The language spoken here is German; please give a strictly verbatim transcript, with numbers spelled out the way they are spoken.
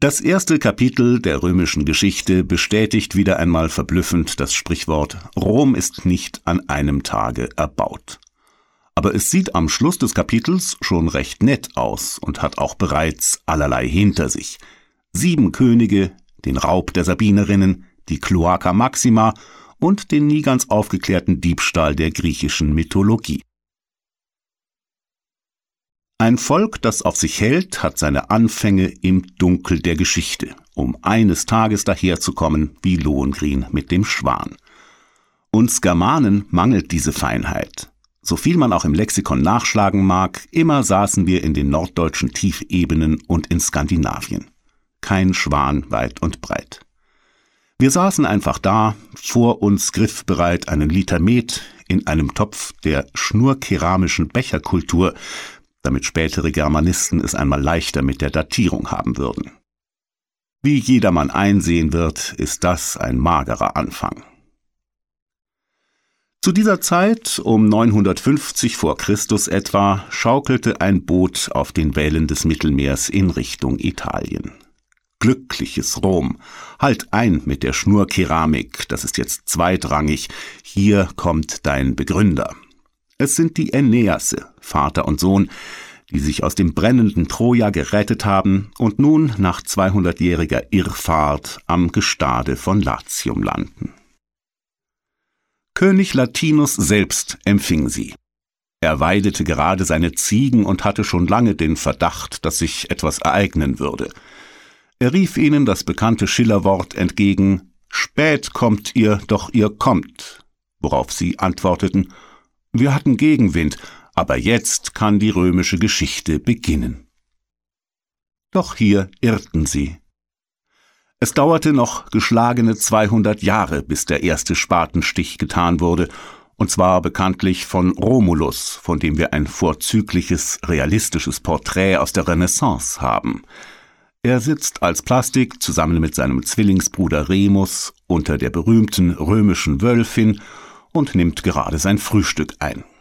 Das erste Kapitel der römischen Geschichte bestätigt wieder einmal verblüffend das Sprichwort: Rom ist nicht an einem Tage erbaut. Aber es sieht am Schluss des Kapitels schon recht nett aus und hat auch bereits allerlei hinter sich. Sieben Könige, den Raub der Sabinerinnen, die Cloaca Maxima und den nie ganz aufgeklärten Diebstahl der griechischen Mythologie. Ein Volk, das auf sich hält, hat seine Anfänge im Dunkel der Geschichte, um eines Tages daherzukommen wie Lohengrin mit dem Schwan. Uns Germanen mangelt diese Feinheit. So viel man auch im Lexikon nachschlagen mag, immer saßen wir in den norddeutschen Tiefebenen und in Skandinavien. Kein Schwan weit und breit. Wir saßen einfach da, vor uns griffbereit einen Liter Met in einem Topf der schnurkeramischen Becherkultur, damit spätere Germanisten es einmal leichter mit der Datierung haben würden. Wie jedermann einsehen wird, ist das ein magerer Anfang. Zu dieser Zeit, um neunhundertfünfzig vor Christus etwa, schaukelte ein Boot auf den Wellen des Mittelmeers in Richtung Italien. Glückliches Rom, halt ein mit der Schnurkeramik, das ist jetzt zweitrangig, hier kommt dein Begründer. Es sind die Aeneasse, Vater und Sohn, die sich aus dem brennenden Troja gerettet haben und nun nach zweihundertjähriger Irrfahrt am Gestade von Latium landen. König Latinus selbst empfing sie. Er weidete gerade seine Ziegen und hatte schon lange den Verdacht, dass sich etwas ereignen würde. Er rief ihnen das bekannte Schillerwort entgegen: »Spät kommt ihr, doch ihr kommt«, worauf sie antworteten: »Wir hatten Gegenwind, aber jetzt kann die römische Geschichte beginnen.« Doch hier irrten sie. Es dauerte noch geschlagene zweihundert Jahre, bis der erste Spatenstich getan wurde, und zwar bekanntlich von Romulus, von dem wir ein vorzügliches, realistisches Porträt aus der Renaissance haben. Er sitzt als Plastik zusammen mit seinem Zwillingsbruder Remus unter der berühmten römischen Wölfin und nimmt gerade sein Frühstück ein.